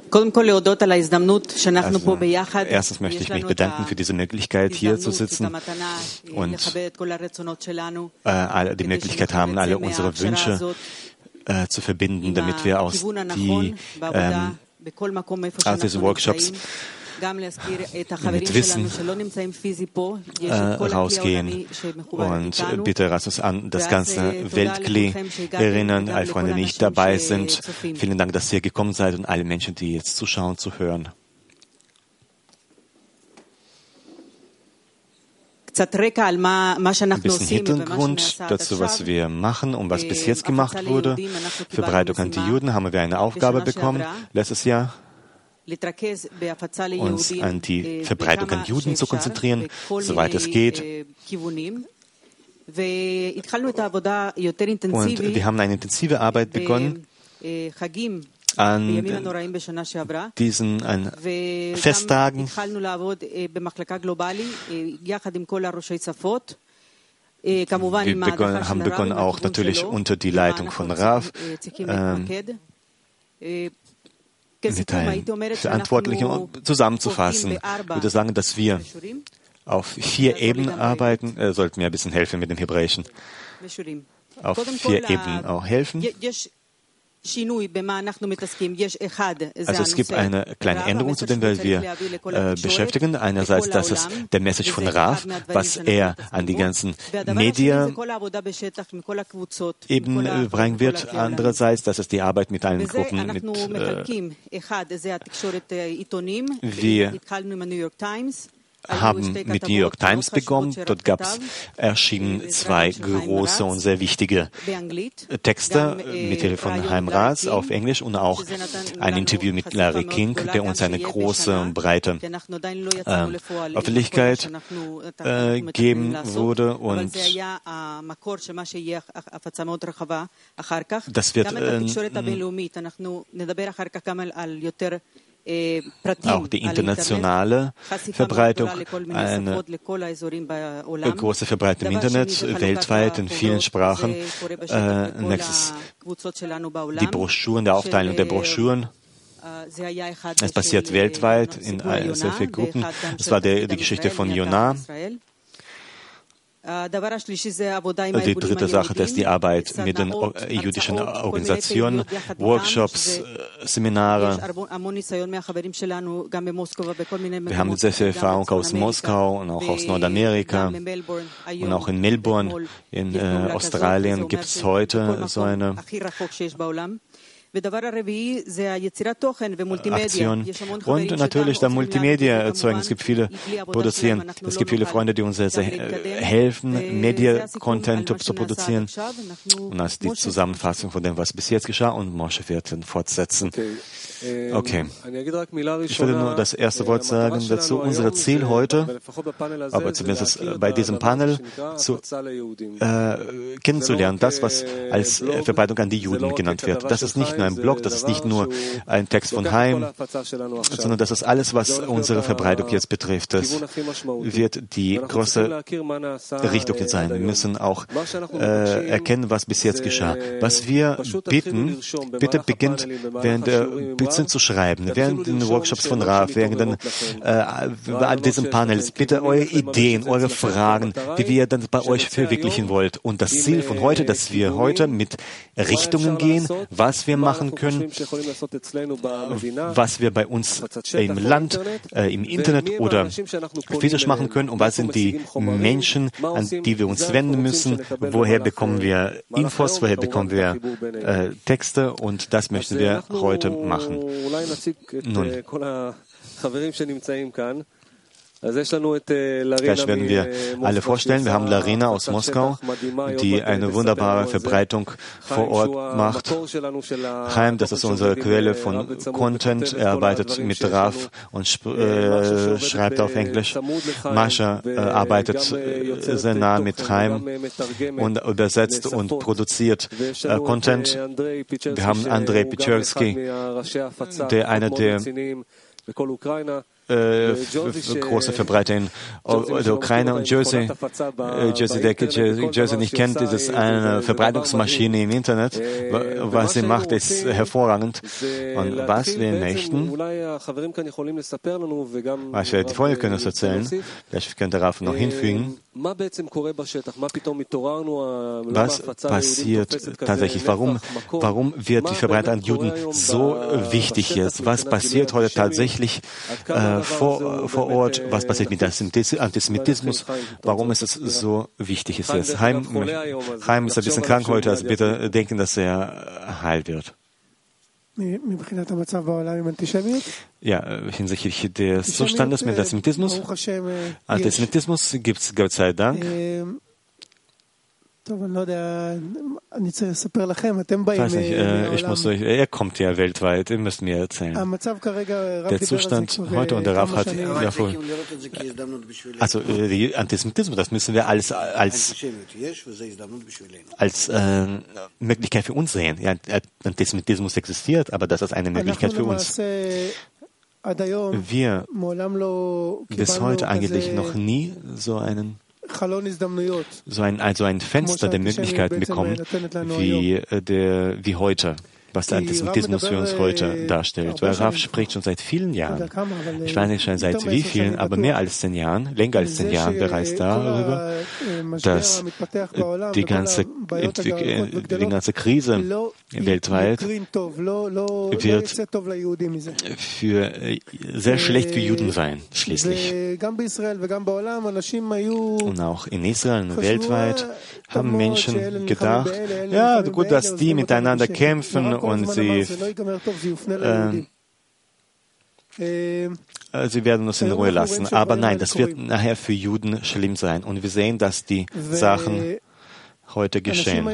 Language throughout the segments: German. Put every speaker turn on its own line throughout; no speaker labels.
Erstens möchte ich mich bedanken für diese Möglichkeit, hier zu sitzen und die Möglichkeit haben, alle unsere Wünsche zu verbinden, damit wir aus diesen Workshops mit Wissen rausgehen. Und bitte Erasmus an das ganze Weltkli erinnern, alle Freunde, die nicht dabei sind. Vielen Dank, dass ihr gekommen seid und alle Menschen, die jetzt zuschauen, zu hören. Ein bisschen Hintergrund dazu, was wir machen und was bis jetzt gemacht wurde. Verbreitung an die Juden haben wir eine Aufgabe bekommen letztes Jahr, uns an die Verbreitung an Juden zu konzentrieren, soweit es geht. Und wir haben eine intensive Arbeit begonnen an diesen Festtagen. Wir haben begonnen auch natürlich unter die Leitung von Rav, mit einem Verantwortlichen zusammenzufassen. Ich würde sagen, dass wir auf 4 Ebenen arbeiten. Sollten mir ein bisschen helfen mit dem Hebräischen. Auf 4 Ebenen auch helfen. Also es gibt eine kleine Änderung, zu der wir beschäftigen. Einerseits, dass es der Message von Rav, was er an die ganzen Medien eben bringen wird. Andererseits, dass es die Arbeit mit allen Gruppen wir haben mit New York Times begonnen. Dort erschienen 2 große und sehr wichtige Texte mit Hilfe von Chaim Raz auf Englisch und auch ein Interview mit Larry King, der uns eine große und breite Öffentlichkeit geben wurde. Und das wird auch die internationale Verbreitung, eine große Verbreitung im Internet, weltweit in vielen Sprachen. Nächstes die Broschüren, der Aufteilung der Broschüren. Es passiert weltweit in sehr vielen Gruppen. Es war die Geschichte von Jonah. Die dritte Sache, das ist die Arbeit mit den jüdischen Organisationen, Workshops, Seminare. Wir haben sehr viel Erfahrung aus Moskau und auch aus Nordamerika und auch in Melbourne. In Australien gibt es heute so eine Aktion. Und natürlich der Multimedia erzeugen. Es gibt viele produzieren. Es gibt viele Freunde, die uns sehr helfen, Media-Content zu produzieren. Und das ist die Zusammenfassung von dem, was bis jetzt geschah. Und Moshe wird dann fortsetzen. Okay. Ich würde nur das erste Wort sagen dazu. Unser Ziel heute, aber zumindest bei diesem Panel, kennenzulernen, das, was als Verbreitung an die Juden genannt wird. Das ist nicht nur ein Blog, das ist nicht nur ein Text von Chaim, sondern das ist alles, was unsere Verbreitung jetzt betrifft. Das wird die große Richtung jetzt sein. Wir müssen auch erkennen, was bis jetzt geschah. Was wir bitten, bitte beginnt während der Bitzen zu schreiben, während den Workshops von Rav, während diesem Panels, bitte eure Ideen, eure Fragen, wie wir dann bei euch verwirklichen wollt. Und das Ziel von heute, dass wir heute mit Richtungen gehen, was wir machen können, was wir bei uns im Land, im Internet oder physisch machen können und was sind die Menschen, an die wir uns wenden müssen, woher bekommen wir Infos, woher bekommen wir Texte und das möchten wir heute machen. Nun, gleich werden wir alle vorstellen. Wir haben Larina aus Moskau, die eine wunderbare Verbreitung vor Ort macht. Chaim, das ist unsere Quelle von Content. Er arbeitet mit Rav und schreibt auf Englisch. Mascha arbeitet sehr nah mit Chaim und übersetzt und produziert Content. Wir haben Andrei Pichurski, der einer der große Verbreiter in der Ukraine und Jersey. Jersey nicht kennt, ist es eine Verbreitungsmaschine im Internet. Was sie macht, ist hervorragend. Und was wir möchten, was die Freunde können uns erzählen, vielleicht können darauf noch hinfügen, was passiert tatsächlich, warum wird die Verbreitung an Juden so wichtig jetzt? Was passiert heute tatsächlich vor Ort? Was passiert mit Antisemitismus? Warum ist es so wichtig? Chaim ist ein bisschen krank heute, also bitte denken, dass er heil wird. Ja, hinsichtlich des Zustandes mit Antisemitismus. Antisemitismus gibt es Gott sei Dank. Ich weiß nicht, er kommt ja weltweit, ihr müsst mir erzählen. Der Zustand heute, und der Rav hat ja also Antisemitismus, das müssen wir als Möglichkeit für uns sehen. Ja, Antisemitismus existiert, aber das ist eine Möglichkeit für uns. Wir bis heute eigentlich noch nie so ein Fenster der Möglichkeiten bekommen, wie heute, was der Antisemitismus für uns heute darstellt. Weil Rav spricht schon seit vielen Jahren, ich weiß nicht schon seit wie vielen, aber mehr als 10 Jahren, länger als 10 Jahren bereits darüber, dass die ganze Krise weltweit wird sehr schlecht für Juden sein, schließlich. Und auch in Israel und weltweit haben Menschen gedacht, ja, gut, dass die miteinander kämpfen und sie werden uns in Ruhe lassen. Aber nein, das wird nachher für Juden schlimm sein. Und wir sehen, dass die Sachen heute geschehen.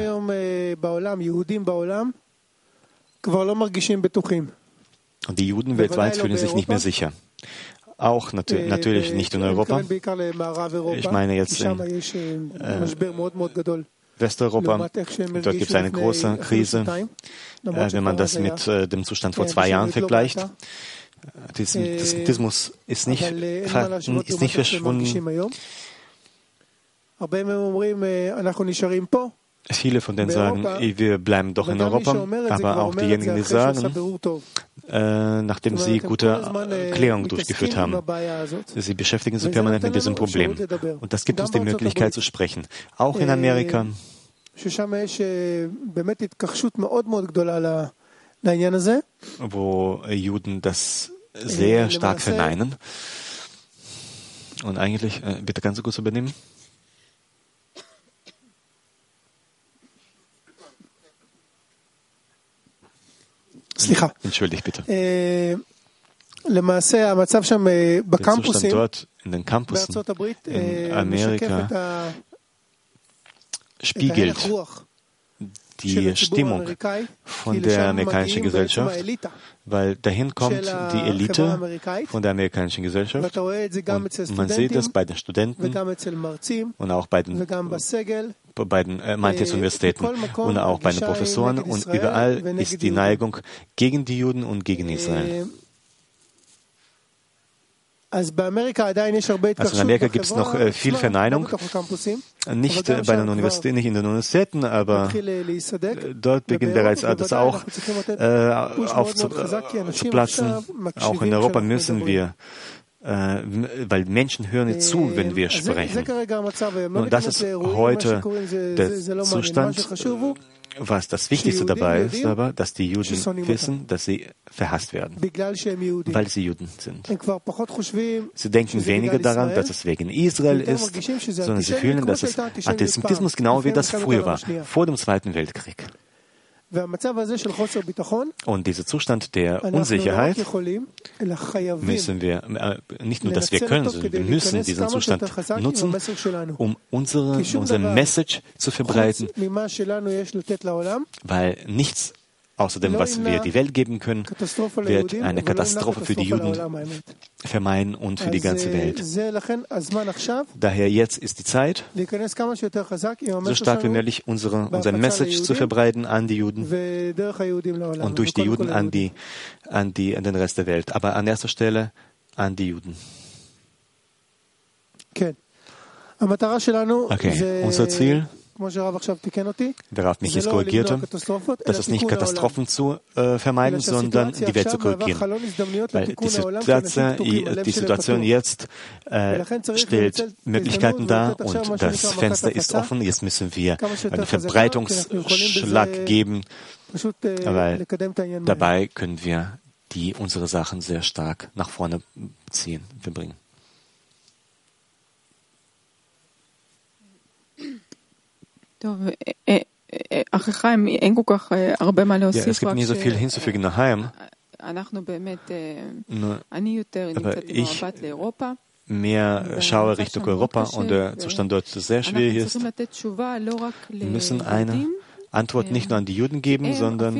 Und die Juden weltweit fühlen sich nicht mehr sicher. Auch natürlich nicht in Europa. Ich meine jetzt in Westeuropa. Dort gibt es eine große Krise, wenn man das mit dem Zustand vor 2 Jahren vergleicht. Der Antisemitismus ist nicht verschwunden. Viele von denen sagen, wir bleiben doch in Europa, aber auch diejenigen, die sagen, nachdem sie gute Klärung durchgeführt haben, sie beschäftigen sich permanent mit diesem Problem. Und das gibt uns die Möglichkeit zu sprechen. Auch in Amerika, wo Juden das sehr stark verneinen. Und eigentlich, bitte kannst du kurz übernehmen? Entschuldigt bitte. Der Zustand dort in den Campussen in Amerika spiegelt die Stimmung von der amerikanischen Gesellschaft, weil dahin kommt die Elite von der amerikanischen Gesellschaft und man sieht das bei den Studenten und auch bei den Universitäten und auch bei den Professoren und überall ist die Neigung gegen die Juden und gegen Israel. Also in Amerika gibt es noch viel Verneinung, nicht bei den Universitäten, nicht in den Universitäten, aber dort beginnt bereits das auch aufzuplatzen. Auch in Europa müssen wir, weil Menschen hören nicht zu, wenn wir sprechen. Und das ist heute der Zustand. Was das Wichtigste dabei ist, aber, dass die Juden wissen, dass sie verhasst werden, weil sie Juden sind. Sie denken weniger daran, dass es wegen Israel ist, sondern sie fühlen, dass es Antisemitismus genau wie das früher war, vor dem Zweiten Weltkrieg. Und dieser Zustand der Unsicherheit müssen wir, nicht nur, dass wir können, sondern wir müssen diesen Zustand nutzen, um unsere Message zu verbreiten, weil nichts außer dem, was wir die Welt geben können, wird eine Katastrophe für die Juden vermeiden und für die ganze Welt. Daher jetzt ist die Zeit, so stark wie möglich unser Message zu verbreiten an die Juden und durch die Juden an den Rest der Welt. Aber an erster Stelle an die Juden.
Okay,
unser Ziel, der Rav mich jetzt korrigierte, das ist nicht Katastrophen zu vermeiden, sondern die Welt zu korrigieren. Weil die Situation jetzt stellt Möglichkeiten dar und das Fenster ist offen. Jetzt müssen wir einen Verbreitungsschlag geben, weil dabei können wir unsere Sachen sehr stark nach vorne bringen. Ja, es gibt nicht so viel hinzufügen nach Heim. Aber ich mehr schaue Richtung Europa und der Zustand dort sehr schwierig ist. Wir müssen eine Antwort nicht nur an die Juden geben, sondern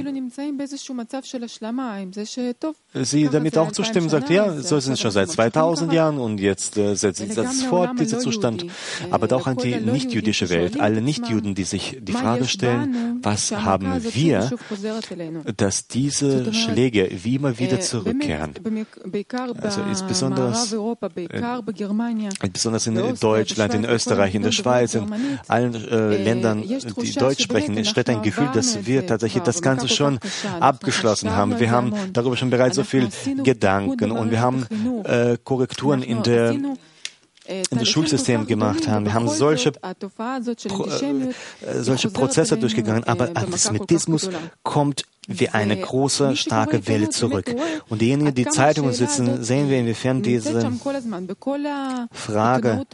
sie damit auch zustimmen, sagt, ja, so sind es schon seit 2000 Jahren und jetzt setzt sich das fort, dieser Zustand. Aber auch an die nicht-jüdische Welt, alle Nicht-Juden, die sich die Frage stellen, was haben wir, dass diese Schläge wie immer wieder zurückkehren. Also besonders in Deutschland, in Österreich, in der Schweiz, in allen Ländern, die Deutsch sprechen, entsteht ein Gefühl, dass wir tatsächlich das Ganze schon abgeschlossen haben. Wir haben darüber schon bereits so viel Gedanken und wir haben Korrekturen in das Schulsystem gemacht haben. Wir haben solche Prozesse durchgegangen, aber Antisemitismus kommt wie eine große, starke Welle zurück. Und diejenigen, die Zeitungen sitzen, sehen wir, inwiefern diese Frage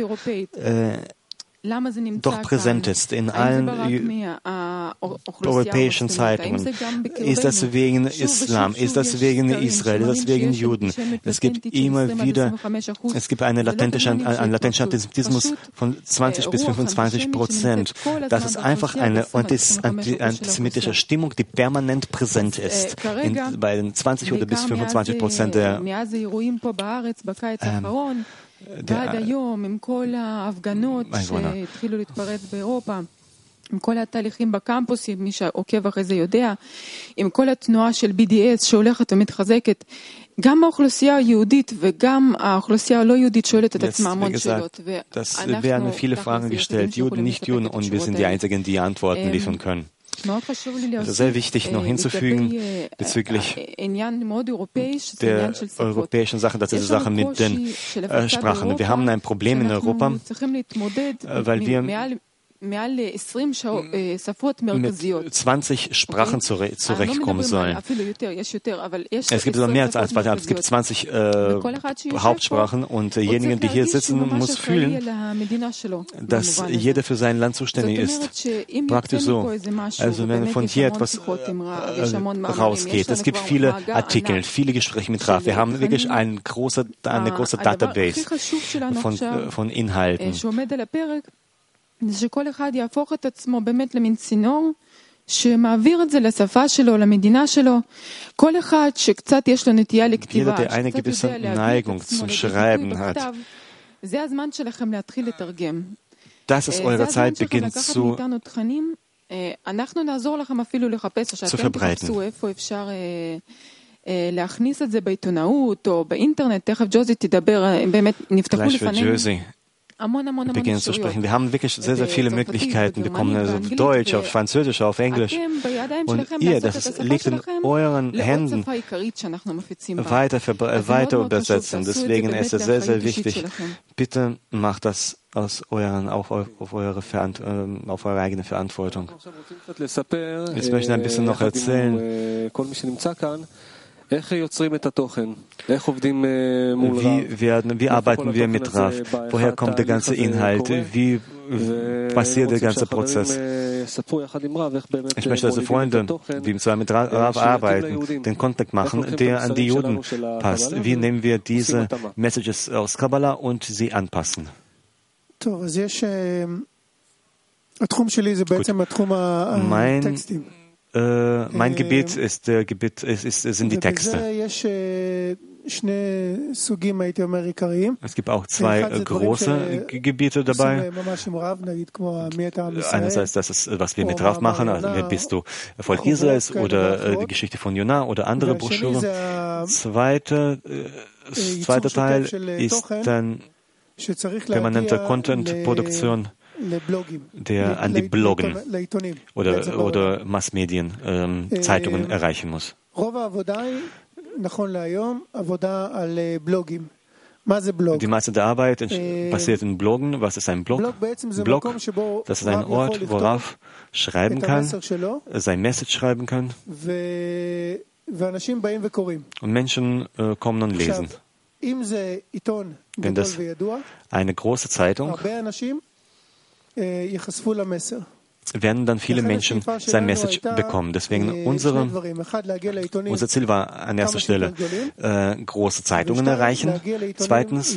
doch präsent ist in allen europäischen Zeitungen. Ist das wegen Islam? Ist das wegen Israel? Ist das wegen Juden? Es gibt immer wieder, einen latenten Antisemitismus von 20 bis 25%. Das ist einfach eine antisemitische Stimmung, die permanent präsent ist. Bei den 20 oder bis 25% der
עם כל התהליכים בקמפוסים, מי שעוקב אחרי זה יודע, עם כל התנועה של BDS שהולכת ומתחזקת, גם האוכלוסייה היהודית וגם האוכלוסייה הלא יהודית שואלת את עצמה המון שאלות.
Es werden viele Fragen gestellt, Juden, Nicht-Juden, und wir sind die Einzigen, die Antworten liefern können. Also sehr wichtig noch hinzufügen bezüglich der europäischen Sache, dass diese Sache mit den Sprachen. Wir haben ein Problem in Europa, weil wir mit 20 Sprachen zurechtkommen sollen. Es gibt mehr als 20, aber es gibt 20 Hauptsprachen und diejenigen, die hier sitzen, muss fühlen, dass jeder für sein Land zuständig ist. Praktisch so. Also wenn von hier etwas rausgeht. Es gibt viele Artikel, viele Gespräche mit Rav. Wir haben wirklich eine große Database von Inhalten.
זה שכל אחד יהפוך את עצמו באמת למין צינור שמעביר את זה לשפה שלו, למדינה שלו. כל אחד שקצת יש לו נטייה לכתיבה, שקצת יודע להגיד את עצמו לביטוי בכתב, זה הזמן שלכם להתחיל לתרגם.
Das ist eure Zeit, beginnt zu
אנחנו נעזור לכם אפילו לחפש, שאתם תחפשו איפה אפשר להכניס את זה בעיתונאות או באינטרנט. תכף ג'וזי תדבר, באמת נפתחו לפנינו.
beginnen zu sprechen. Wir haben wirklich sehr, sehr viele Möglichkeiten bekommen, also auf Deutsch, auf Französisch, auf Englisch. Und das liegt in euren Händen, weiter übersetzen. Deswegen ist es sehr, sehr wichtig. Bitte macht das auf eure eigene Verantwortung. Jetzt möchte ich ein bisschen noch erzählen. Wie arbeiten wir mit Rav? Woher kommt der ganze Inhalt? Wie passiert der ganze Prozess? Ich möchte also Freunde, die zwar mit Rav arbeiten, den Kontakt machen, der an die Juden passt. Wie nehmen wir diese Messages aus Kabbalah und sie anpassen? Mein Gebiet sind die Texte. Es gibt auch zwei große Gebiete dabei. Einerseits das ist, was wir mit Rav machen, also wer bist du, Volk Israels oder die Geschichte von Jonah oder andere Broschüren. Zweiter Teil ist dann permanente Content-Produktion, der an die Bloggen oder Massmedien, Zeitungen erreichen muss. Die meiste der Arbeit passiert in Bloggen. Was ist ein Blog? Blog, das ist ein Ort, wo Rav schreiben kann, sein Message schreiben kann. Und Menschen kommen und lesen. Wenn das eine große Zeitung, werden dann viele Menschen sein Message bekommen. Deswegen unser Ziel war an erster Stelle, große Zeitungen erreichen. Zweitens,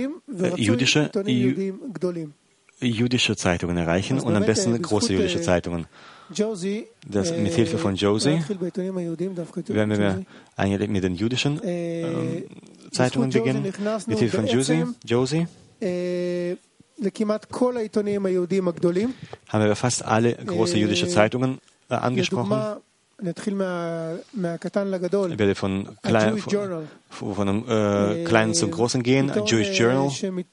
jüdische Zeitungen erreichen und am besten große jüdische Zeitungen. Mit Hilfe von Josie werden wir eigentlich mit den jüdischen Zeitungen beginnen. Mit Hilfe von Josie haben wir fast alle große jüdische Zeitungen angesprochen. Ich werde von einem Kleinen zum Großen gehen. Jewish Journal.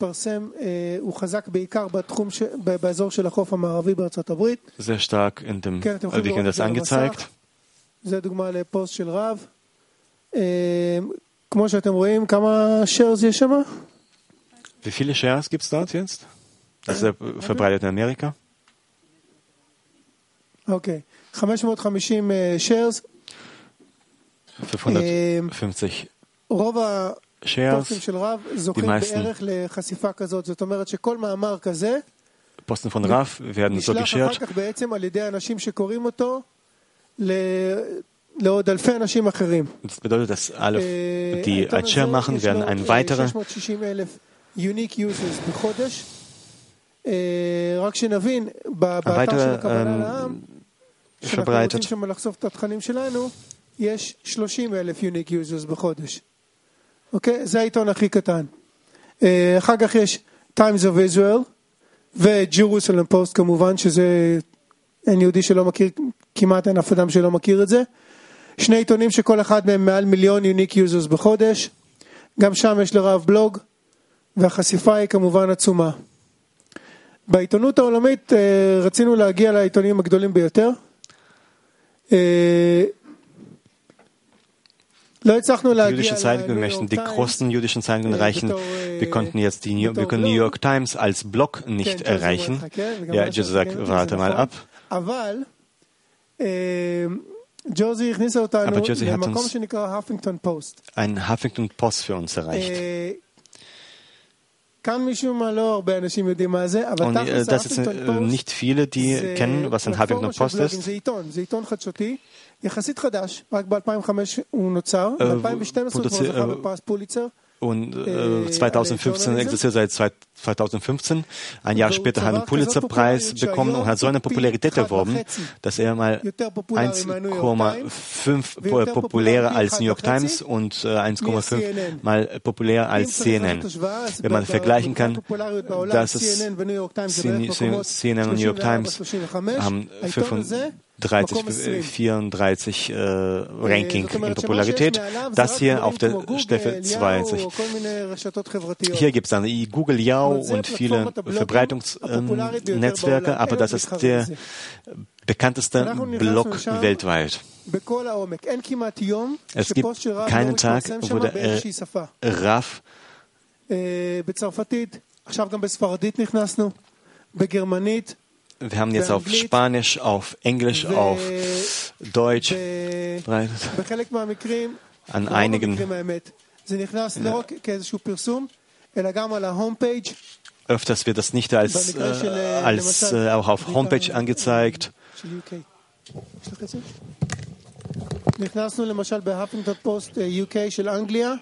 Sehr stark in dem, wird Ihnen das angezeigt. Wie viele Shares gibt es dort jetzt? Das ist verbreitet in Amerika.
Okay. 550 Shares.
550 Shares. Die meisten Posten von Rav werden so geshared. Das bedeutet, dass alle, die ein Share machen, werden ein weiterer verbreitet.
אוקיי? זה העיתון הכי קטן. אחר כך יש Times of Israel ו-Jerusalem Post כמובן, שזה אין יהודי שלא מכיר, כמעט אין אף אדם שלא מכיר את זה. שני עיתונים שכל אחד מהם מעל 1,000,000 unique users בחודש. גם שם יש לרב בלוג, והחשיפה היא כמובן עצומה. בעיתונות העולמית רצינו להגיע לעיתונים הגדולים ביותר.
Die jüdischen Zeitungen möchten die großen jüdischen Zeitungen erreichen. Wir konnten jetzt die New York Times als Blog nicht erreichen. Ja, Jesus sagt, warte mal ab. Aber Josie hat uns ein Huffington Post für uns erreicht. Und das sind nicht viele, die kennen, was ein Huffington Post ist.
יחסית חדש, רק ב-2005 הוא נוצר, ב-2012 הוא זכה בפרס פוליצר.
Und 2015 existiert seit 2015. Ein Jahr später hat er einen Pulitzer-Preis bekommen und hat so eine Popularität erworben, dass er mal 1,5 populärer als New York Times und 1,5 mal populärer als CNN. Wenn man vergleichen kann, dass es CNN und New York Times haben 34 Ranking in Popularität. Das hier auf der Stufe 20. Hier gibt es dann Google Yahoo und viele Verbreitungsnetzwerke, aber das ist der bekannteste Blog weltweit. Es gibt keinen Tag, wo der Rav wir haben jetzt auf Spanisch, auf Englisch, auf Deutsch an einigen öfters wird das nicht als auch auf Homepage angezeigt.
נכנסנו למשל בהפינגטון פוסט UK של אנגליה.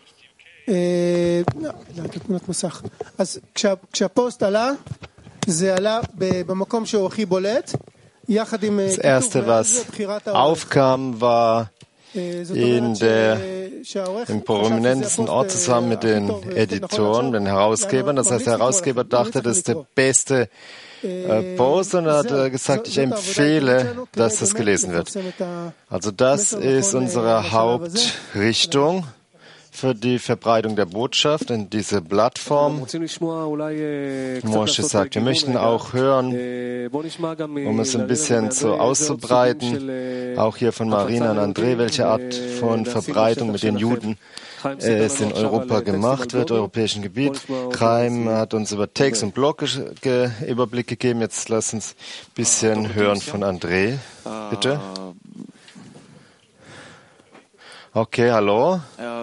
תמונת מסך. אז כשהפוסט עלה, זה עלה במקום שהוא הכי בולט.
Das erste, was aufkam, war im prominentesten Ort zusammen mit den Editoren, den Herausgebern. Das heißt, der Herausgeber dachte, das ist der beste Post und er hat gesagt, ich empfehle, dass das gelesen wird. Also das ist unsere Hauptrichtung für die Verbreitung der Botschaft in diese Plattform. Moshe sagt, wir möchten auch hören, um es ein bisschen so auszubreiten, auch hier von Marina und André, welche Art von Verbreitung mit den Juden es in Europa gemacht wird, europäischen Gebiet. Chaim hat uns über Text und Blog Überblick gegeben. Jetzt lass uns ein bisschen hören von André. Bitte. Okay, hallo.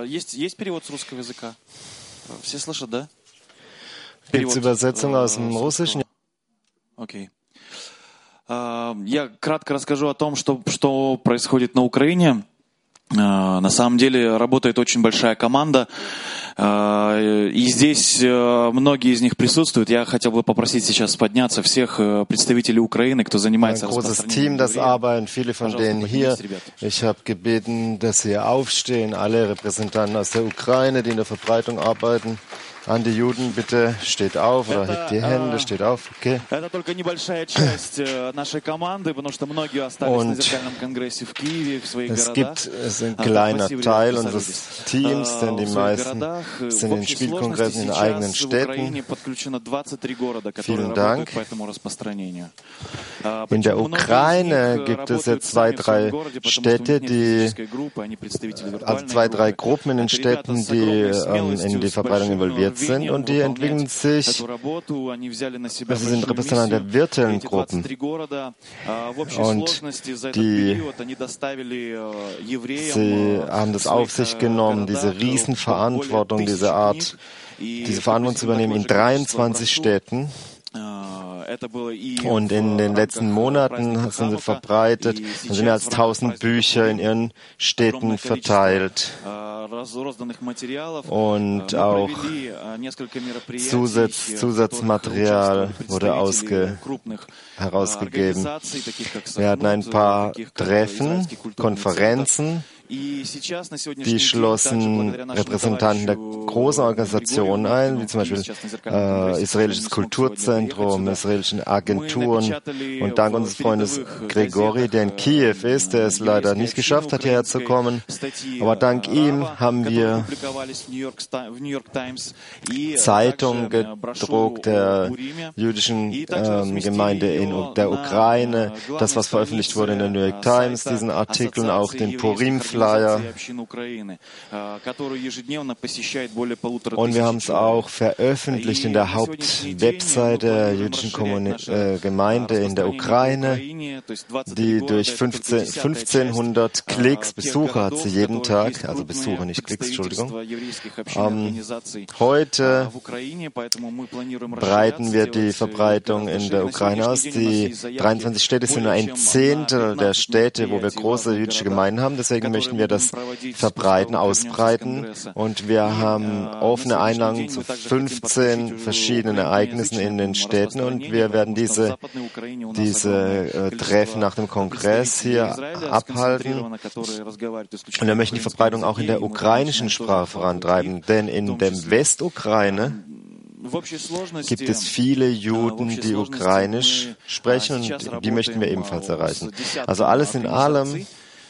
Gibt's Übersetzung aus dem Russischen?
Okay. Я кратко расскажу о том, что происходит на Украине. На самом деле работает очень большая команда, и здесь многие из них присутствуют. Я хотел бы попросить сейчас подняться всех представителей Украины, кто занимается
распространением. Ein großes Team, das arbeiten, viele von denen hier. Ich habe gebeten, dass sie aufstehen, alle Repräsentanten aus der Ukraine, die in der Verbreitung arbeiten. An die Juden, bitte steht auf oder hebt die Hände, steht auf, okay. Und es ist ein kleiner Teil unseres Teams, denn die meisten sind in Spielkongressen in eigenen Städten. Vielen Dank. In der Ukraine gibt es jetzt 2, 3 Städte, also 2, 3 Gruppen in den Städten, die in die Verbreitung involviert sind und die entwickeln sich, das sind Repräsentanten der virtuellen Gruppen und sie haben das auf sich genommen, diese Riesenverantwortung, diese Verantwortung zu übernehmen in 23 Städten. Und in den letzten Monaten sind sie verbreitet und sind mehr als 1000 Bücher in ihren Städten verteilt. Und auch Zusatzmaterial wurde herausgegeben. Wir hatten ein paar Treffen, Konferenzen. Die schlossen Repräsentanten der großen Organisationen ein, wie zum Beispiel Israelisches Kulturzentrum, israelischen Agenturen. Und dank unseres Freundes Grigori, der in Kiew ist, der es leider nicht geschafft hat, hierher zu kommen. Aber dank ihm haben wir Zeitungen gedruckt der jüdischen Gemeinde in der Ukraine, das, was veröffentlicht wurde in der New York Times, diesen Artikeln, auch den Purim-Flyer. Und wir haben es auch veröffentlicht in der Hauptwebseite der jüdischen Gemeinde in der Ukraine, die durch 1500 Klicks, Besucher hat sie jeden Tag, also Besucher, nicht Klicks, Entschuldigung. Heute breiten wir die Verbreitung in der Ukraine aus. Die 23 Städte sind nur ein Zehntel der Städte, wo wir große jüdische Gemeinden haben. Deswegen möchten wir das verbreiten, ausbreiten. Und wir haben offene Einladungen zu 15 verschiedenen Ereignissen in den Städten. Und wir werden diese Treffen nach dem Kongress hier abhalten. Und wir möchten die Verbreitung auch in der ukrainischen Sprache vorantreiben. Denn in der Westukraine gibt es viele Juden, die ukrainisch sprechen, und die möchten wir ebenfalls erreichen. Also alles in allem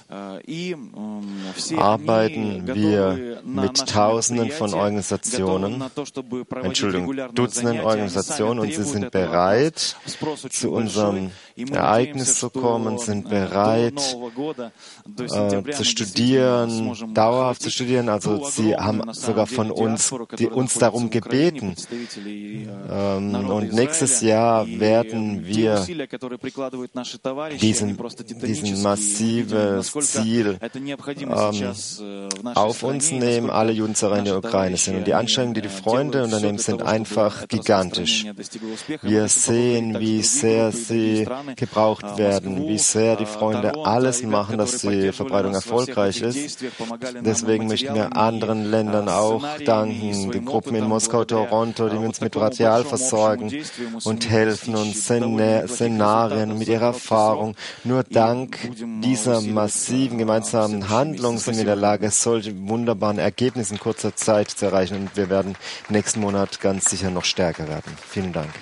arbeiten wir mit Tausenden von Organisationen, Dutzenden Organisationen, und sie sind bereit, zu unserem Ereignis zu kommen, sind bereit zu studieren, dauerhaft zu studieren. Also sie haben sogar von uns darum gebeten. Und nächstes Jahr werden wir diesen massives Ziel auf uns nehmen, alle Judensacher in der Ukraine sind. Und die Anstrengungen, die die Freunde unternehmen, sind einfach gigantisch. Wir sehen, wie sehr sie gebraucht werden, wie sehr die Freunde alles machen, dass die Verbreitung erfolgreich ist. Deswegen möchten wir anderen Ländern auch danken, den Gruppen in Moskau, Toronto, die uns mit Material versorgen und helfen uns Szenarien mit ihrer Erfahrung. Nur dank dieser massiven gemeinsamen Handlung sind wir in der Lage, solche wunderbaren Ergebnisse in kurzer Zeit zu erreichen. Und wir werden nächsten Monat ganz sicher noch stärker werden. Vielen Dank.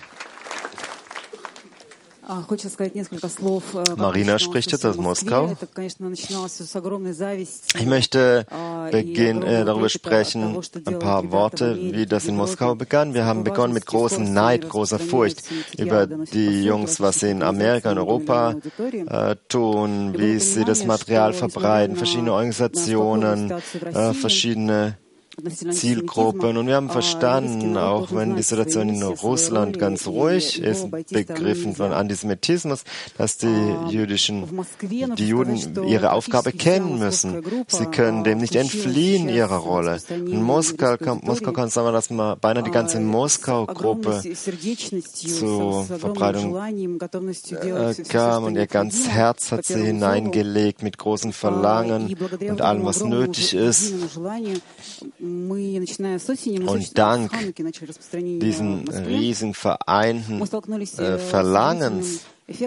Marina spricht jetzt aus Moskau. Ich möchte darüber sprechen, ein paar Worte, wie das in Moskau begann. Wir haben begonnen mit großem Neid, großer Furcht über die Jungs, was sie in Amerika und Europa tun, wie sie das Material verbreiten, verschiedene Organisationen, verschiedene Zielgruppen. Und wir haben verstanden, auch wenn die Situation in Russland ganz ruhig ist, begriffen von Antisemitismus, dass die Juden ihre Aufgabe kennen müssen. Sie können dem nicht entfliehen, ihrer Rolle. In Moskau kann sagen, dass man beinahe die ganze Moskau-Gruppe zur Verbreitung kam und ihr ganzes Herz hat sie hineingelegt mit großem Verlangen und allem, was nötig ist. Und dank diesen riesigen vereinten Verlangens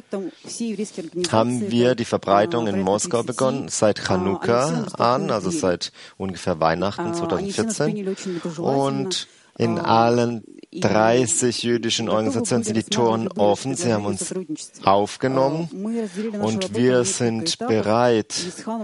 haben wir die Verbreitung in Moskau begonnen, seit Chanukka an, also seit ungefähr Weihnachten 2014. Und in allen 30 jüdischen Organisationen sind die Toren offen. Sie haben uns aufgenommen und wir sind bereit,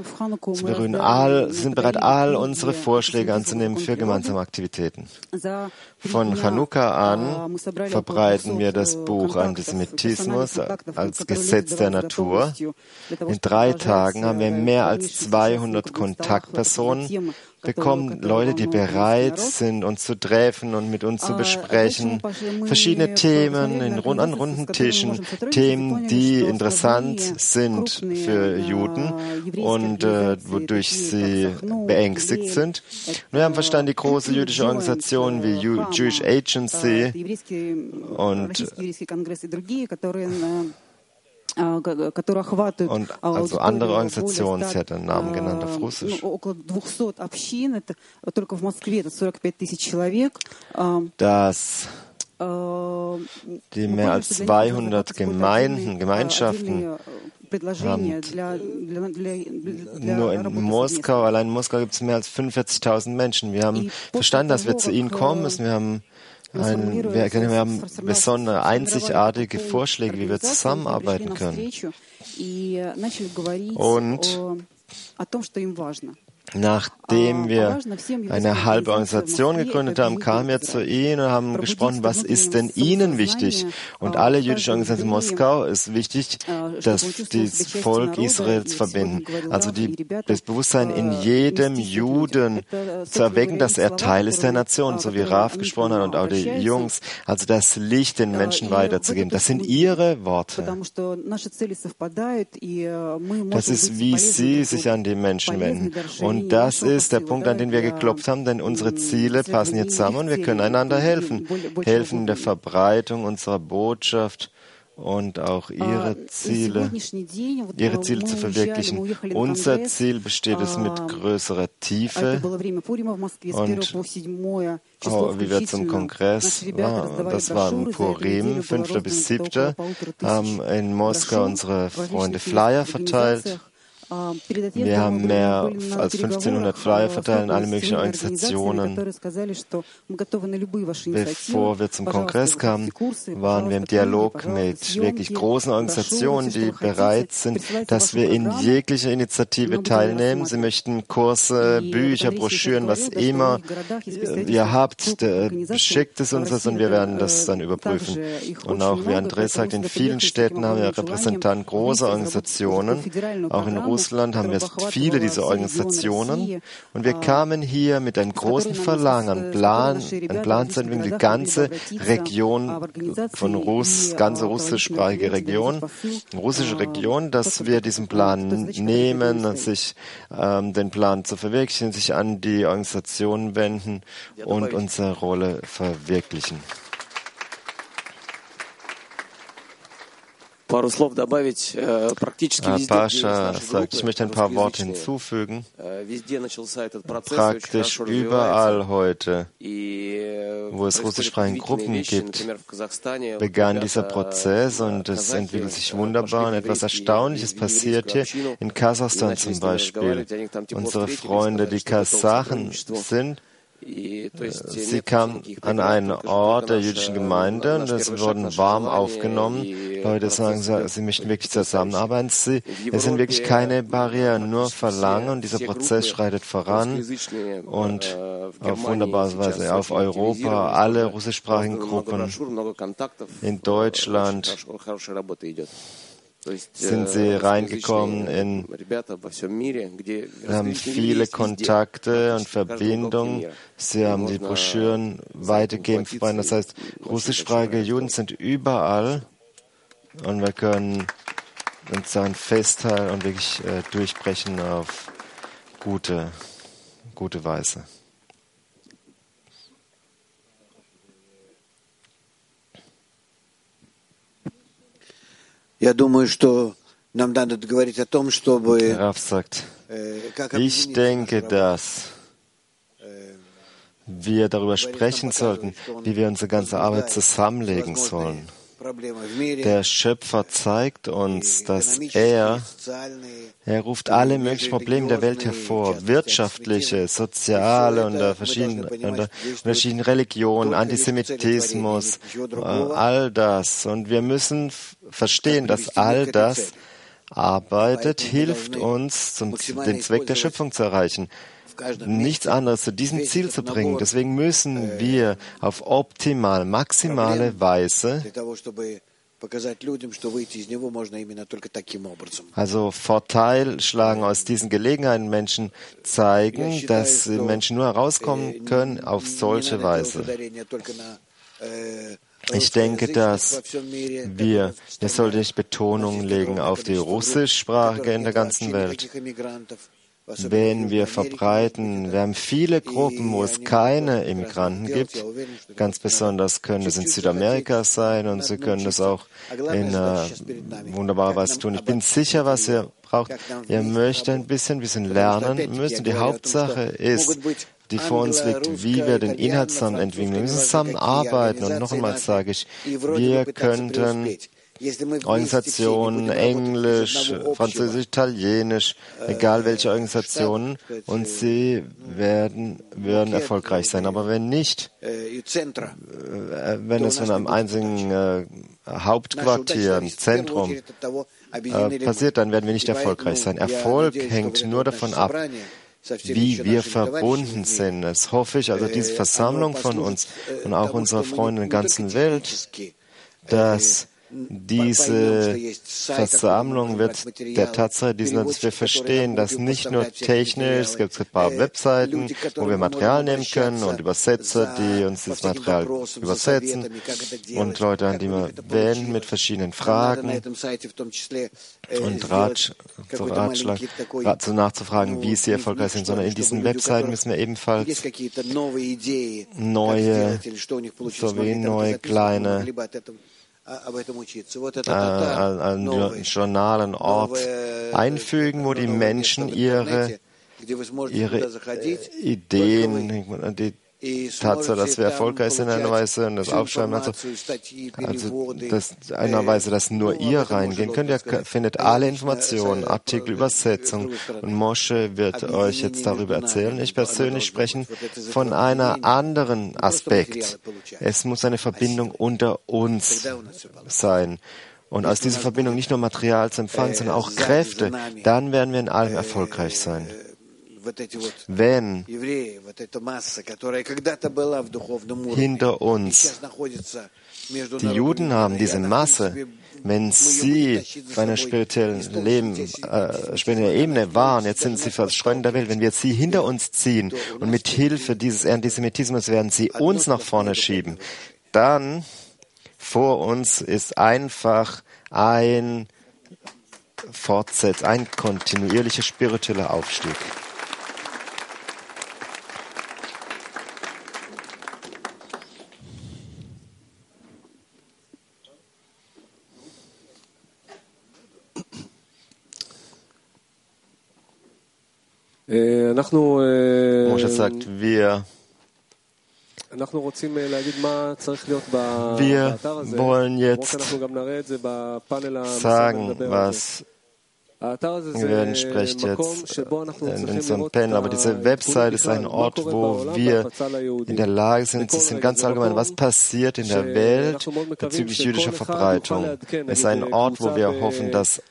all unsere Vorschläge anzunehmen für gemeinsame Aktivitäten. Von Chanukka an verbreiten wir das Buch Antisemitismus als Gesetz der Natur. In 3 Tagen haben wir mehr als 200 Kontaktpersonen bekommen, Leute, die bereit sind, uns zu treffen und mit uns zu besprechen. Verschiedene Themen an runden Tischen, Themen, die interessant sind für Juden und wodurch sie beängstigt sind. Wir haben verstanden, die große jüdische Organisationen wie Jewish Agency und also andere Organisationen, sie hat einen Namen genannt auf Russisch, dass die mehr als 200 Gemeinschaften haben. Nur in Moskau, allein in Moskau gibt es mehr als 45.000 Menschen. Wir haben verstanden, dass wir zu ihnen kommen müssen. Wir haben besondere, einzigartige Vorschläge, wie wir zusammenarbeiten können. Und nachdem wir eine halbe Organisation gegründet haben, kamen wir zu Ihnen und haben gesprochen, was ist denn Ihnen wichtig? Und alle jüdischen Organisationen in Moskau ist wichtig, das Volk Israels verbinden. Also das Bewusstsein in jedem Juden zu erwecken, dass er Teil ist der Nation, so wie Raf gesprochen hat und auch die Jungs. Also das Licht den Menschen weiterzugeben. Das sind ihre Worte. Das ist, wie sie sich an die Menschen wenden. Und das ist der Punkt, an den wir geklopft haben, denn unsere Ziele passen jetzt zusammen und wir können einander helfen. Helfen in der Verbreitung unserer Botschaft und auch ihre Ziele zu verwirklichen. Unser Ziel besteht es mit größerer Tiefe und wie wir zum Kongress, das war im Purim, 5. bis 7. haben in Moskau unsere Freunde Flyer verteilt. Wir haben mehr als 1500 Flyer verteilt in alle möglichen Organisationen. Bevor wir zum Kongress kamen, waren wir im Dialog mit wirklich großen Organisationen, die bereit sind, dass wir in jeglicher Initiative teilnehmen. Sie möchten Kurse, Bücher, Broschüren, was immer ihr habt, schickt es uns und wir werden das dann überprüfen. Und auch, wie André sagt, in vielen Städten haben wir Repräsentanten großer Organisationen, auch in Russland haben wir viele dieser Organisationen und wir kamen hier mit einem großen Verlangen, einen Plan zu entwickeln, die ganze Region von ganze russischsprachige Region, russische Region, dass wir diesen Plan nehmen, sich den Plan zu verwirklichen, sich an die Organisationen wenden und unsere Rolle verwirklichen. Pascha sagt, ich möchte ein paar Worte hinzufügen. Praktisch überall heute, wo es russischsprachige Gruppen gibt, begann dieser Prozess und es entwickelt sich wunderbar. Und etwas Erstaunliches passiert hier in Kasachstan zum Beispiel. Unsere Freunde, die Kasachen sind, sie kamen an einen Ort der jüdischen Gemeinde und es wurden warm aufgenommen. Leute sagen, sie möchten wirklich zusammenarbeiten. Es sind wirklich keine Barrieren, nur Verlangen und dieser Prozess schreitet voran und auf wunderbare Weise auf Europa, alle russischsprachigen Gruppen in Deutschland sind sie reingekommen wir haben viele Kontakte und Verbindungen. Sie haben die Broschüren weitergegeben verbreitet. Das heißt, russischsprachige Juden sind überall und wir können uns daran festhalten und wirklich durchbrechen auf gute Weise. Rav sagt, ich denke, dass wir darüber sprechen sollten, wie wir unsere ganze Arbeit zusammenlegen sollen. Der Schöpfer zeigt uns, dass er ruft alle möglichen Probleme der Welt hervor, wirtschaftliche, soziale und verschiedene Religionen, Antisemitismus, all das. Und wir müssen verstehen, dass all das arbeitet, hilft uns, den Zweck der Schöpfung zu erreichen. Nichts anderes zu diesem Ziel zu bringen. Deswegen müssen wir auf maximale Weise Vorteil schlagen aus diesen Gelegenheiten, Menschen zeigen, dass Menschen nur herauskommen können auf solche Weise. Ich denke, dass wir sollten nicht Betonung legen auf die Russischsprachige in der ganzen Welt. Wenn wir verbreiten, wir haben viele Gruppen, wo es keine Immigranten gibt. Ganz besonders können es in Südamerika sein und sie können das auch in wunderbarer Weise tun. Ich bin sicher, was ihr braucht. Ihr möchtet ein bisschen lernen müssen. Die Hauptsache ist, die vor uns liegt, wie wir den Inhalt zusammen entwickeln. Wir müssen zusammenarbeiten. Und noch einmal sage ich, wir könnten Organisationen, Englisch, Französisch, Italienisch, egal welche Organisationen, und sie würden erfolgreich sein. Aber wenn nicht, wenn es von einem einzigen Hauptquartier, einem Zentrum passiert, dann werden wir nicht erfolgreich sein. Erfolg hängt nur davon ab, wie wir verbunden sind. Das hoffe ich, also diese Versammlung von uns und auch unserer Freunde in der ganzen Welt, dass diese Versammlung wird der Tatsache diesen, dass wir verstehen, dass nicht nur technisch, es gibt ein paar Webseiten, wo wir Material nehmen können und Übersetzer, die uns das Material übersetzen und Leute, an die wir wenden mit verschiedenen Fragen und Ratschlag, nachzufragen, wie sie erfolgreich sind, sondern in diesen Webseiten müssen wir ebenfalls neue kleine ein Journal, einen Ort einfügen, wo die Menschen ihre Ideen, die Tatsache, dass wir erfolgreich sind in einer Weise und das Aufschreiben, also das in einer Weise, dass nur ihr reingehen könnt. Ihr findet alle Informationen, Artikel, Übersetzung und Moshe wird euch jetzt darüber erzählen. Ich persönlich spreche von einem anderen Aspekt. Es muss eine Verbindung unter uns sein. Und aus dieser Verbindung nicht nur Material zu empfangen, sondern auch Kräfte, dann werden wir in allem erfolgreich sein. Wenn hinter uns die Juden haben, diese Masse, wenn sie auf einer spirituellen Ebene waren, jetzt sind sie verstreut in der Welt, wenn wir sie hinter uns ziehen und mit Hilfe dieses Antisemitismus werden sie uns nach vorne schieben, dann vor uns ist einfach ein kontinuierlicher spiritueller Aufstieg. Moshe sagt, wir wollen jetzt sagen, was wir werden sprechen jetzt in unserem Panel, aber diese Website ist ein Ort, wo wir in der Lage sind, zu sehen, ganz allgemein, was passiert in der Welt bezüglich jüdischer Verbreitung. Es ist ein Ort, wo wir hoffen, dass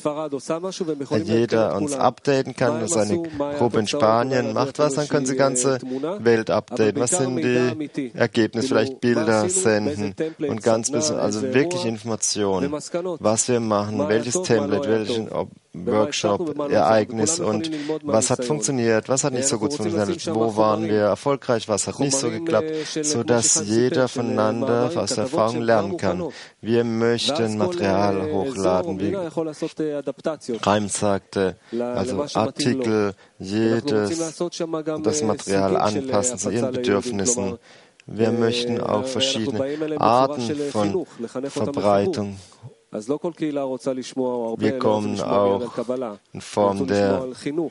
jeder uns updaten kann, dass eine Gruppe in Spanien macht was, dann können sie die ganze Welt updaten. Was sind die Ergebnisse? Vielleicht Bilder senden und ganz bisschen, also wirklich Informationen, was wir machen, welches Template, welchen Workshop, Ereignis und was hat funktioniert, was hat nicht so gut funktioniert, wo waren wir erfolgreich, was hat nicht so geklappt, sodass jeder voneinander aus der Erfahrung lernen kann. Wir möchten Material hochladen, wie Chaim sagte, also Artikel, das Material anpassen zu ihren Bedürfnissen. Wir möchten auch verschiedene Arten von Verbreitung. Wir kommen auch in Form der,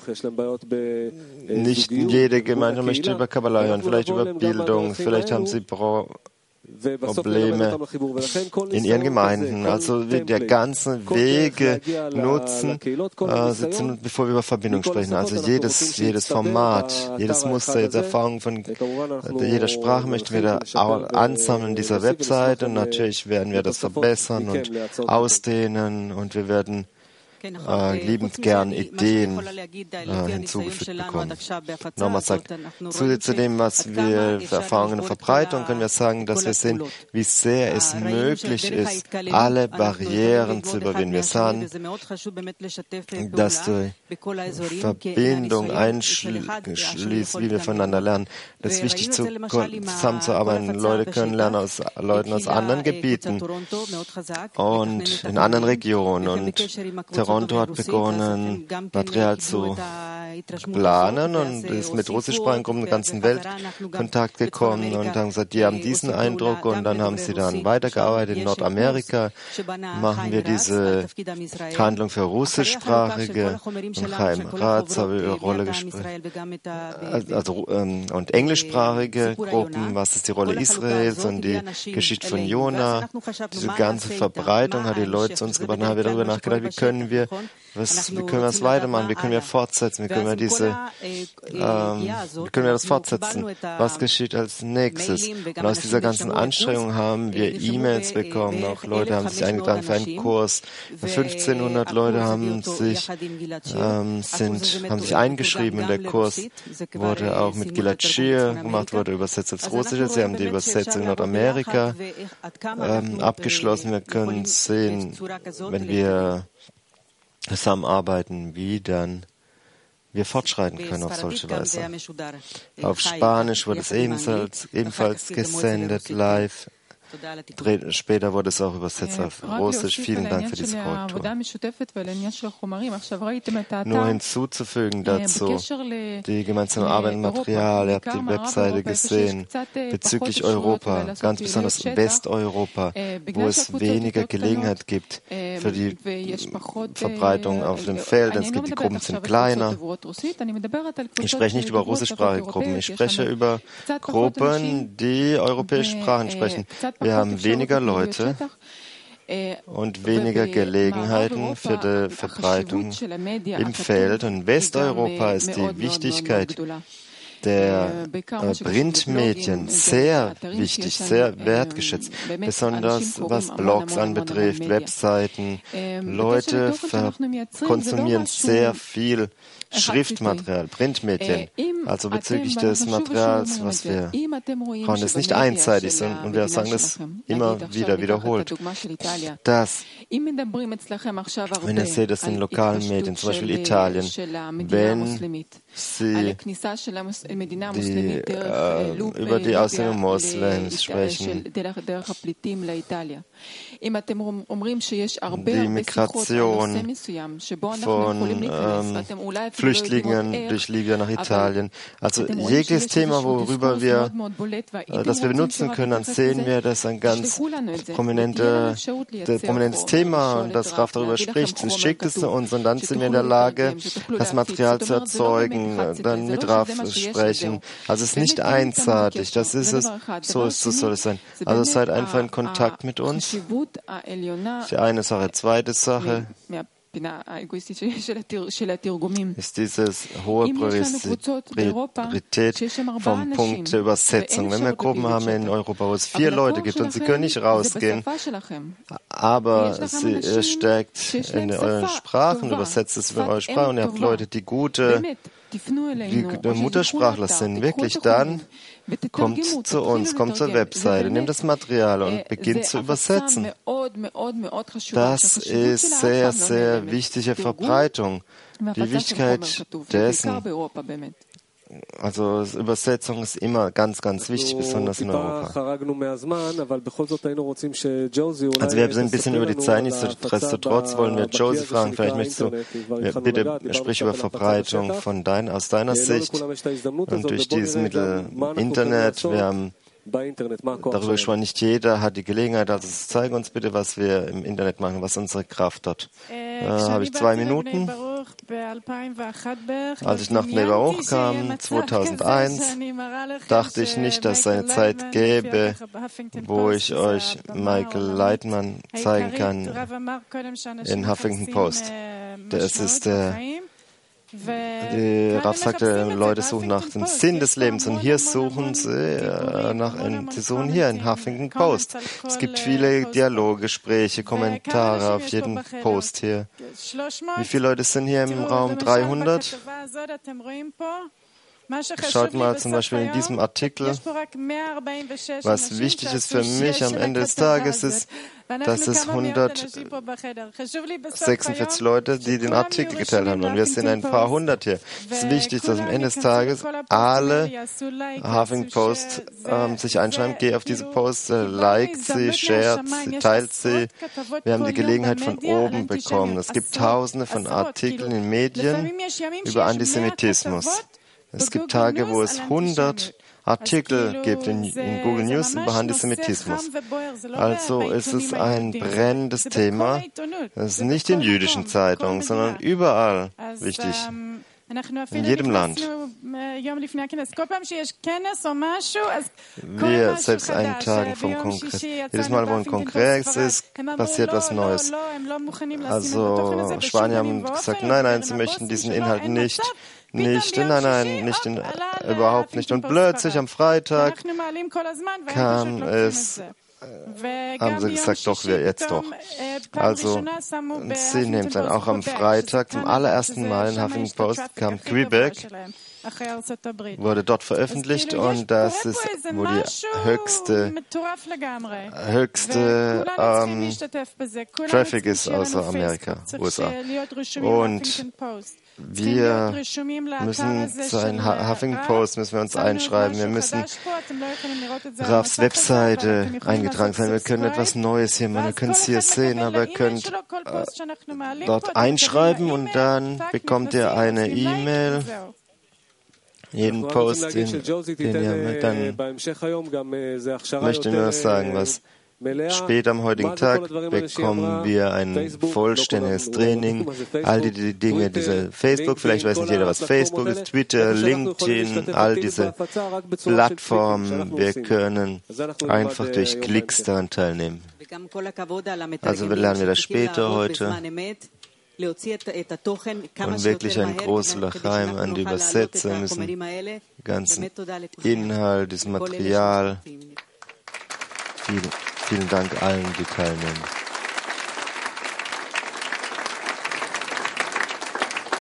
nicht jede Gemeinde möchte über Kabbalah hören, vielleicht über Bildung, vielleicht haben sie Probleme in ihren Gemeinden. Also wir der ganzen Wege nutzen, bevor wir über Verbindung sprechen. Also jedes Format, jedes Muster, jede Erfahrung von jeder Sprache möchten wir da ansammeln in dieser Website und natürlich werden wir das verbessern und ausdehnen und wir werden liebend gern Ideen hinzugefügt bekommen. Nochmal sagt, zusätzlich zu dem, was wir für Erfahrungen in der Verbreitung, können wir sagen, dass wir sehen, wie sehr es möglich ist, alle Barrieren zu überwinden. Wir sahen, dass die Verbindung einschließt, wie wir voneinander lernen. Das ist wichtig, zusammenzuarbeiten. Leute können lernen aus Leuten aus anderen Gebieten und in anderen Regionen. Und Toronto hat begonnen, Material zu planen und ist mit russischsprachigen Gruppen in der ganzen Welt in Kontakt gekommen und haben gesagt, die haben diesen Eindruck und dann haben sie dann weitergearbeitet. In Nordamerika machen wir diese Handlung für russischsprachige und Chaim Ratz habe eine Rolle gespielt. Und englischsprachige Gruppen, was ist die Rolle Israels und die Geschichte von Jona. Diese ganze Verbreitung hat die Leute zu uns gebracht. Dann haben wir darüber nachgedacht, wie können wir das weitermachen, wie können wir fortsetzen, wie können wir das fortsetzen, was geschieht als nächstes. Und aus dieser ganzen Anstrengung haben wir E-Mails bekommen, auch Leute haben sich eingetragen für einen Kurs. 1500 Leute haben sich eingeschrieben und der Kurs wurde auch mit Gilad Shir gemacht, wurde übersetzt als Russische. Sie haben die Übersetzung in Nordamerika abgeschlossen. Wir können sehen, wenn wir zusammenarbeiten, wie dann wir fortschreiten können auf solche Weise. Auf Spanisch wurde es ebenfalls gesendet, live. Später wurde es auch übersetzt auf Russisch. Vielen Dank für diese Korrektur. Nur hinzuzufügen dazu, die gemeinsame Arbeit im Material, ihr habt die Webseite gesehen, bezüglich Europa, ganz besonders Westeuropa, wo es weniger Gelegenheit gibt für die Verbreitung auf dem Feld. Es gibt die Gruppen, sind kleiner. Ich spreche nicht über russischsprachige Gruppen, ich spreche über Gruppen, die europäische Sprachen sprechen. Wir haben weniger Leute und weniger Gelegenheiten für die Verbreitung im Feld. Und Westeuropa ist die Wichtigkeit der Printmedien sehr wichtig, sehr wertgeschätzt, besonders was Blogs anbetrifft, Webseiten. Leute konsumieren sehr viel Schriftmaterial, Printmedien. Also bezüglich des Materials, was wir haben, ist nicht einseitig, sondern und wir sagen das immer wieder wiederholt. Dass, wenn ihr seht, das in lokalen Medien, zum Beispiel Italien, wenn sie über die Ausländer Moslems sprechen, die Migration von Flüchtlingen durch Libyen nach Italien. Also jegliches Thema, worüber wir das wir benutzen können, dann sehen wir, dass ein ganz prominentes Thema und das Raf darüber spricht. Sie schickt es zu uns und dann sind wir in der Lage, das Material zu erzeugen, dann mit Raf sprechen. Also es ist nicht einseitig, das ist es, so soll es sein. Also seid einfach in Kontakt mit uns. Das ist die eine Sache. Zweite Sache ist dieses hohe Priorität vom Punkt der Übersetzung. Wenn wir Gruppen haben in Europa, wo es 4 Leute gibt und sie können nicht rausgehen, aber sie stärkt in euren Sprachen, übersetzt es in eure Sprache und ihr habt Leute, die gute Muttersprachler sind, wirklich, dann kommt zu uns, kommt zur Webseite, nehmt das Material und beginnt zu übersetzen. Das ist sehr, sehr wichtige Verbreitung. Die Wichtigkeit dessen, also Übersetzung ist immer ganz, ganz wichtig, besonders in Europa. Also wir sind ein bisschen über die Zeit, nichtsdestotrotz wollen wir Josie fragen, vielleicht möchtest du, bitte sprich über Verbreitung aus deiner Sicht und durch dieses Mittel Internet. Wir haben darüber gesprochen, nicht jeder hat die Gelegenheit, also zeige uns bitte, was wir im Internet machen, was unsere Kraft hat. Habe ich 2 Minuten. Als ich nach Bnei Baruch kam, 2001, dachte ich nicht, dass es eine Zeit gäbe, wo ich euch Michael Leitman zeigen kann in Huffington Post. Es ist der Rav sagte, Leute suchen nach dem Sinn des Lebens und hier suchen sie sie suchen hier in Huffington Post. Es gibt viele Dialoge, Gespräche, Kommentare auf jedem Post hier. Wie viele Leute sind hier im Raum? 300? Schaut mal zum Beispiel in diesem Artikel, was wichtig ist für mich am Ende des Tages ist, dass es 146 Leute, die den Artikel geteilt haben. Und wir sind ein paar hundert hier. Es ist wichtig, dass am Ende des Tages alle Huffington Post sich einschreiben. Geh auf diese Post, liked sie, shared sie, teilt sie. Wir haben die Gelegenheit von oben bekommen. Es gibt Tausende von Artikeln in Medien über Antisemitismus. Es gibt Tage, wo es 100 Artikel gibt in Google News über Antisemitismus. Also ist es ein brennendes Thema. Das ist nicht in jüdischen Zeitungen, sondern überall wichtig. In jedem Land. Wir selbst einen Tag vom Kongress. Jedes Mal, wo ein Kongress ist, passiert was Neues. Also Spanier haben gesagt, nein, sie möchten diesen Inhalt nicht, überhaupt nicht. Und plötzlich am Freitag kam es, haben sie gesagt, doch, wir jetzt doch. Also, sie nehmen dann auch am Freitag zum allerersten Mal in Huffington Post kam Quebec, wurde dort veröffentlicht und das ist, wo die höchste Traffic ist außer Amerika, USA. Und wir müssen sein Huffington Post müssen wir uns einschreiben. Wir müssen Ravs Webseite eingetragen sein. Wir können etwas Neues hier machen. Wir können es hier sehen, aber ihr könnt dort einschreiben und dann bekommt ihr eine E-Mail. Jeden Post, den ihr dann möchte nur sagen, was später am heutigen Tag bekommen wir ein vollständiges Training. All die Dinge, diese Facebook, vielleicht weiß nicht jeder, was Facebook ist, Twitter, LinkedIn, all diese Plattformen. Wir können einfach durch Klicks daran teilnehmen. Also lernen wir das später heute. Und wirklich ein großes Lachaim an die Übersetzer müssen, den ganzen Inhalt, das Material. Vielen Dank allen, die teilnehmen.